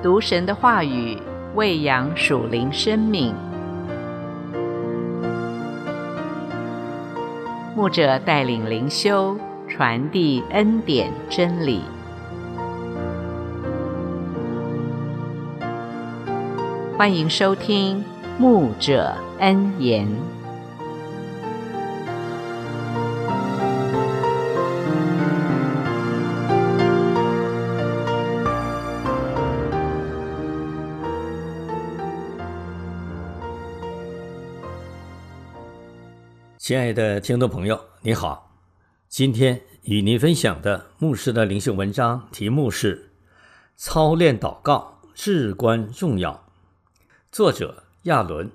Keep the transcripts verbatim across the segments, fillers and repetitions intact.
读神的话语，喂养属灵生命。牧者带领灵修，传递恩典真理。欢迎收听牧者恩言。 亲爱的听众朋友，你好，今天与您分享的牧师的灵修文章题目是操练祷告至关重要，作者亚伦。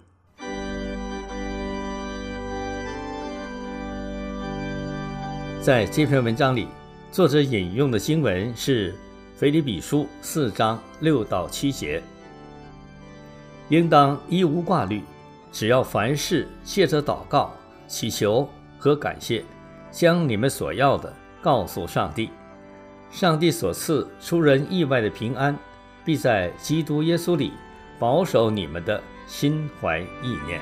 在这篇文章里，作者引用的经文是腓立比书四章六到七节，应当一无挂虑，只要凡事借着祷告祈求和感谢，将你们所要的告诉上帝。上帝所赐出人意外的平安，必在基督耶稣里保守你们的心怀意念。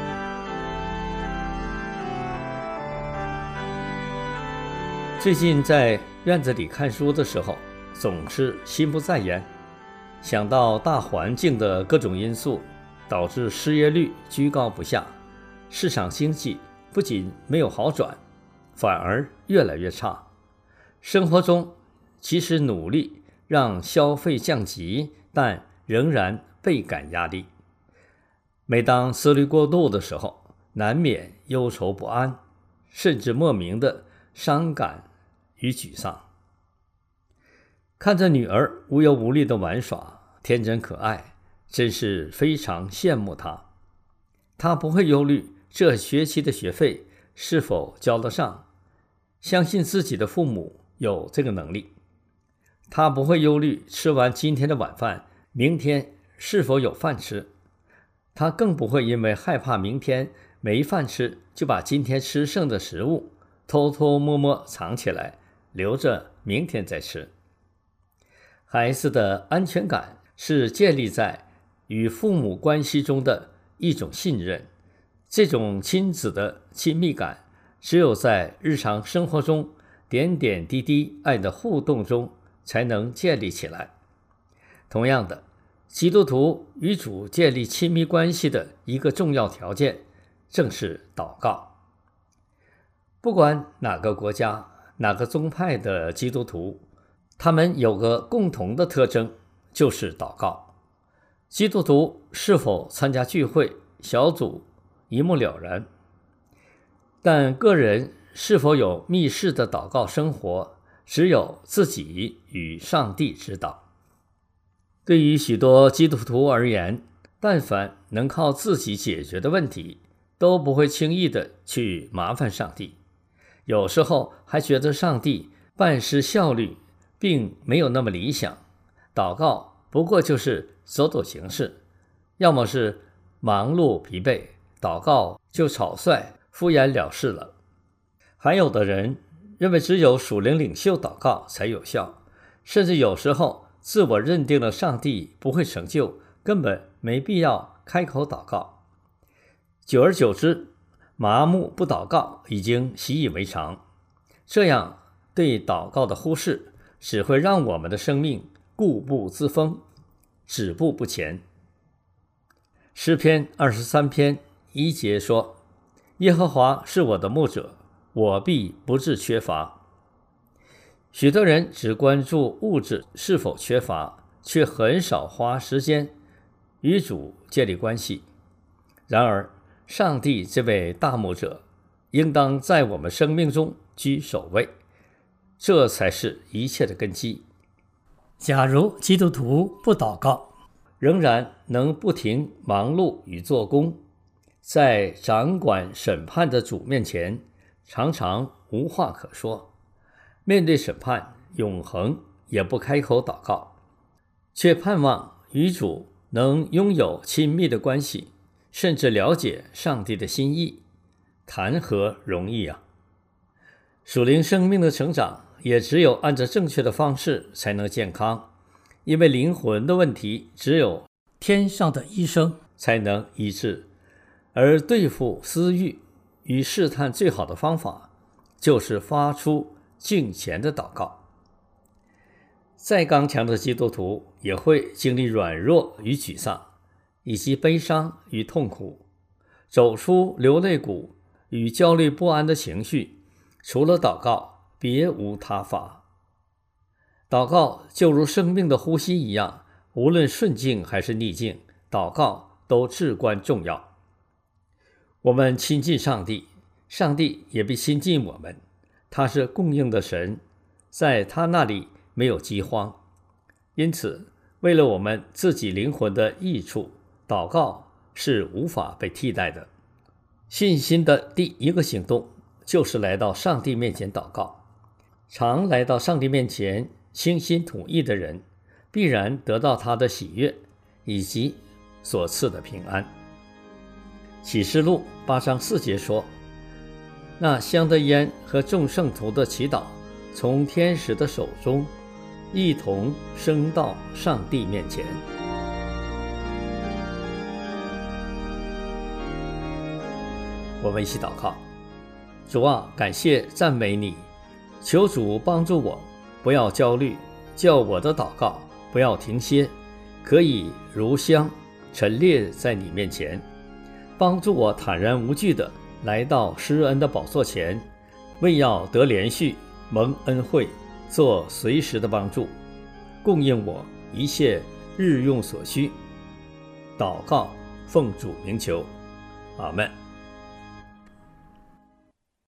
最近在院子里看书的时候，总是心不在焉，想到大环境的各种因素导致失业率居高不下，市场经济不仅没有好转，反而越来越差。生活中即使努力让消费降级，但仍然倍感压力。每当思虑过度的时候，难免忧愁不安，甚至莫名的伤感与沮丧。看着女儿无忧无虑的玩耍，天真可爱，真是非常羡慕她。她不会忧虑这学期的学费是否交得上，相信自己的父母有这个能力。他不会忧虑吃完今天的晚饭，明天是否有饭吃。他更不会因为害怕明天没饭吃，就把今天吃剩的食物偷偷摸摸藏起来，留着明天再吃。孩子的安全感是建立在与父母关系中的一种信任。这种亲子的亲密感，只有在日常生活中点点滴滴爱的互动中才能建立起来。同样的，基督徒与主建立亲密关系的一个重要条件，正是祷告。不管哪个国家、哪个宗派的基督徒，他们有个共同的特征，就是祷告。基督徒是否参加聚会、小组一目了然，但个人是否有密室的祷告生活，只有自己与上帝知道。对于许多基督徒而言，但凡能靠自己解决的问题，都不会轻易的去麻烦上帝。有时候还觉得上帝办事效率并没有那么理想，祷告不过就是走走形式，要么是忙碌疲惫，祷告就草率敷衍了事了。还有的人认为只有属灵领袖祷告才有效，甚至有时候自我认定了上帝不会成就，根本没必要开口祷告。久而久之，麻木不祷告已经习以为常，这样对祷告的忽视只会让我们的生命固步自封，止步不前。诗篇二十三篇一节说，耶和华是我的牧者，我必不致缺乏。许多人只关注物质是否缺乏，却很少花时间与主建立关系。然而，上帝这位大牧者应当在我们生命中居首位，这才是一切的根基。 假如基督徒不祷告， 仍然能不停忙碌与做工，在掌管审判的主面前，常常无话可说。面对审判，永恒也不开口祷告，却盼望与主能拥有亲密的关系，甚至了解上帝的心意，谈何容易啊！属灵生命的成长也只有按照正确的方式才能健康， 因为灵魂的问题只有天上的医生才能医治，而对付私欲与试探最好的方法就是发出敬虔的祷告。再刚强的基督徒也会经历软弱与沮丧，以及悲伤与痛苦，走出流泪谷与焦虑不安的情绪，除了祷告别无他法。祷告就如生命的呼吸一样，无论顺境还是逆境，祷告都至关重要。我们亲近上帝，上帝也必亲近我们，他是供应的神，在他那里没有饥荒。因此，为了我们自己灵魂的益处，祷告是无法被替代的。信心的第一个行动就是来到上帝面前祷告。常来到上帝面前倾心吐意的人，必然得到他的喜悦以及所赐的平安。启示录八章四节说，那香的烟和众圣徒的祈祷从天使的手中一同升到上帝面前。我们一起祷告。主啊，感谢赞美你，求主帮助我，不要焦虑，叫我的祷告不要停歇，可以如香陈列在你面前，帮助我坦然无惧地来到施恩的宝座前，为要得连续蒙恩惠，做随时的帮助，供应我一切日用所需。祷告奉主名求，阿们。